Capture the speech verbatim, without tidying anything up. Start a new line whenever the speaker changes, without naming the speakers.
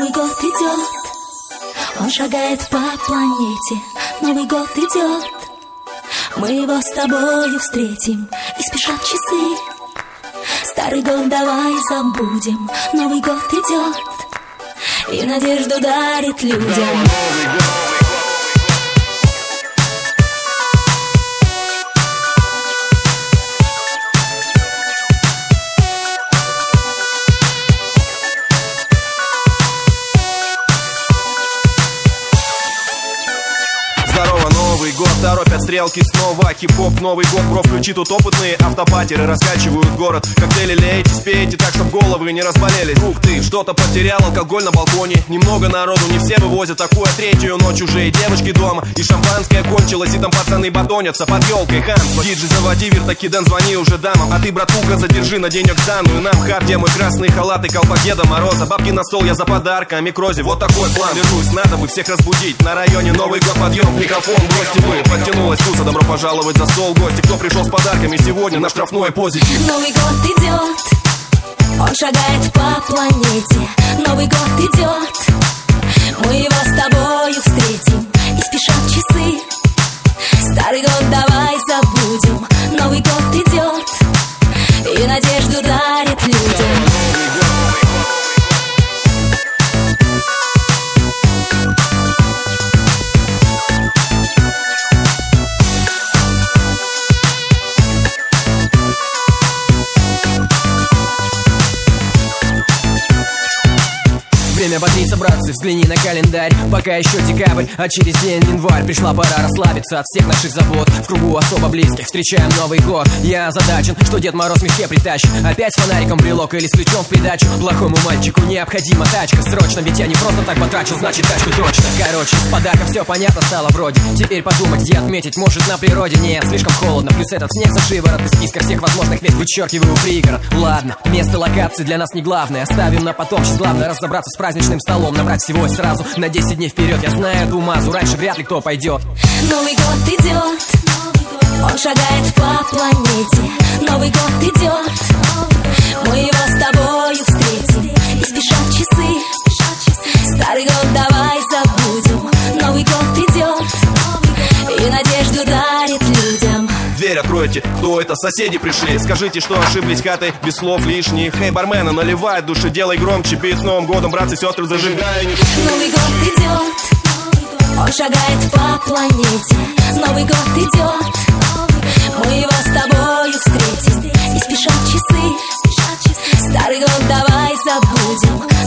Новый год идет, он шагает по планете. Новый год идет, мы его с тобою встретим. И спешат часы, старый год давай забудем. Новый год идет и надежду дарит людям.
Новый год, торопят стрелки снова. Хип-хоп, Новый год, про включи тут опытные автопатеры раскачивают город. Коктейли лейте, спейте так, чтоб головы не разболелись. Ух ты, что-то потерял, алкоголь на балконе. Немного народу, не все вывозят такую третью ночь уже. И девочки дома, и шампанское кончилось, и там пацаны батонятся под елкой хамство. Диджей заводи, вертакидан, звони уже дамам. А ты, братуха, задержи на денег данную нам харде. Мой красный халат и колпак Деда Мороза. Бабки на стол, я за подарками Крозе. Вот такой план, вернусь, надо бы всех разбудить. На районе Новый год, подъем, микрофон, гости вы. Подтянулась туса, добро пожаловать за стол. Гости, кто пришел с подарками сегодня на штрафной позитив.
Новый год идет, он шагает по планете. Новый год идет, мы его с тобою встретим. И спешат часы, старый год давай забудем. Новый год идет и надежду дарит людям.
Время бодриться, братцы, взгляни на календарь. Пока еще декабрь, а через день январь. Пришла пора расслабиться от всех наших забот. В кругу особо близких встречаем Новый год. Я озадачен, что Дед Мороз в мешке притащит. Опять с фонариком брелок или с ключом в придачу. Плохому мальчику необходима тачка срочно, ведь я не просто так потрачил, значит тачку точно. Короче, с подарком все понятно стало вроде. Теперь подумать, где отметить, может на природе. Нет, слишком холодно, плюс этот снег за шиворот. Из списка всех возможных мест вычеркиваю пригород. Ладно, место локации для нас не главное. Оставим на потом, сейчас главное разобраться с праздничным столом. Набрать всего сразу на десять дней вперед. Я знаю эту мазу, раньше вряд ли кто пойдет.
Новый год идет, он шагает по планете. Новый год идет, мы его с тобою встретим. И спешат часы, старый год давай забудем. Новый год идет и надежду дарит людям.
Дверь откройте, кто это, соседи пришли. Скажите, что ошиблись хаты, без слов лишних. Хей, бармена, наливай души, делай громче. Перед с Новым годом, братцы, сестры, зажигай.
Новый год идет, он шагает по планете. Новый год идет, мы его с тобою встретим. И спешат часы, старый год давай забудем.